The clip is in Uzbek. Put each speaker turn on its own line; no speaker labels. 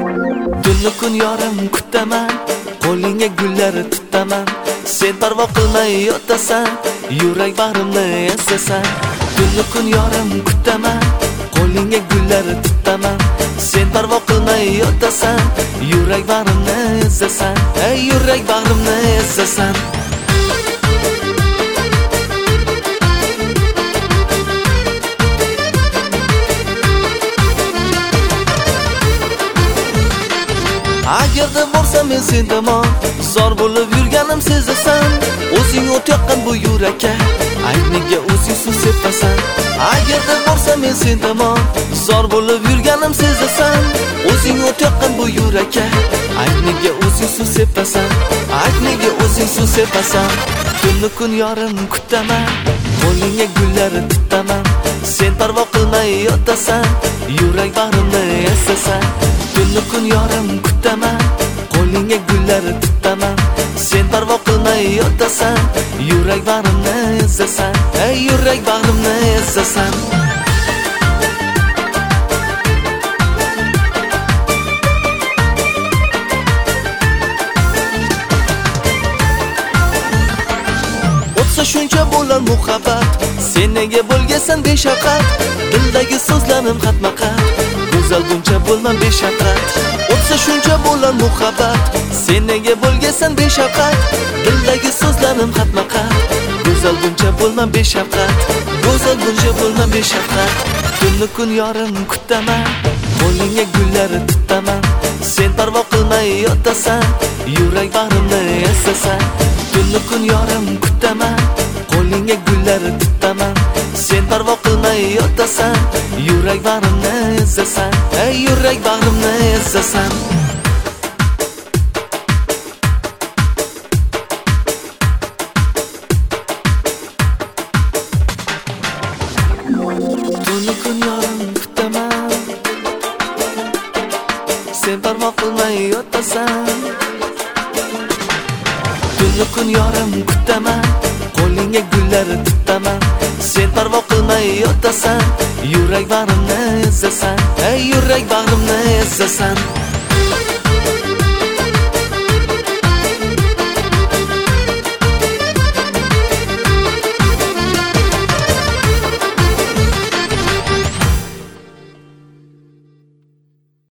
Tunni kun yorim kutaman, qo'lingga gullar tutaman. Sen parvo qilmay yotasan, yurak bag'rimni esasan. Tunni kun yorim kutaman, qo'lingga gullar tutaman. Sen parvo qilmay yotasan, yurak bag'rimni esasan. Ey yurak bag'rimni esasan. Agarda borsam men sen tomon, zor bo'lib yurganim sezasan. O'zing o't yoqqan bu yurakka, ayniga o'zing suv sepasan. Agarda borsam men sen tomon, zor bo'lib yurganim sezasan. O'zing o't yoqqan bu yurakka, ayniga o'zing suv sepasan. Ayniga o'zing suv sepasan. Tunni kun yorim kutaman, qo'lingga gullar tutaman. Sen parvo qilmay yotasan, yurak bag'rimni esasan. Tunni kun yorim kutaman, qo'lingga gullar tutaman. Sen parvo qilmay yotasan, yurak bag'rimni esasan. Ey yurak bag'rimni esasan. O'tsa shuncha bo'lar muhabbat, sen nega bo'lgasan beshafqat? Dildagi so'zlarim xatma-xat, go'zal buncha bo'lmam beshafqat. O'tsa shuncha bo'lar muhabbat, sen nega bo'lgasan beshafqat? Dildagi so'zlarim xatma-xat, go'zal buncha bo'lmam beshafqat. Go'zal buncha bo'lmam beshafqat. Tunni kun yorim kutaman, qo'lingga gullar tutaman. Sen parvo qilmay yotasan, yurak bag'rimni esasan. Tunni kun yorim kutaman, qo'lingga gullar tutaman. Sen parvo qilmay yotasan, yurak bag'rimni esasan. Ey yurak bag'rimni esasan. Tunni kun yorim kutaman, sen parvo qilmay yotasan. Tunni kun yorim kutaman, qo'lingga gullar tutaman. Sen parvo qilmay yotasan, yurak bag'rimni esasan. Ey yurak bag'rimni esasan.